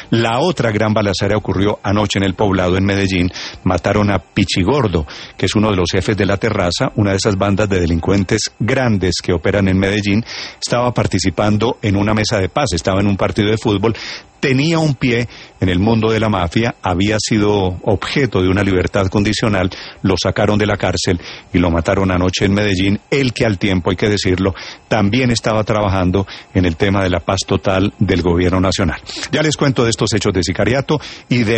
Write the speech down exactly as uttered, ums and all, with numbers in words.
La otra gran balacera ocurrió anoche en El Poblado, en Medellín. Mataron a Pichigordo, que es uno de los jefes de La Terraza, una de esas bandas de delincuentes grandes que operan en Medellín. Estaba participando en una mesa de paz, estaba en un partido de fútbol. Tenía un pie en el mundo de la mafia, había sido objeto de una libertad condicional, lo sacaron de la cárcel y lo mataron anoche en Medellín. Él que al tiempo, hay que decirlo, también estaba trabajando en el tema de la paz total del gobierno nacional. Ya les cuento de estos hechos de sicariato y de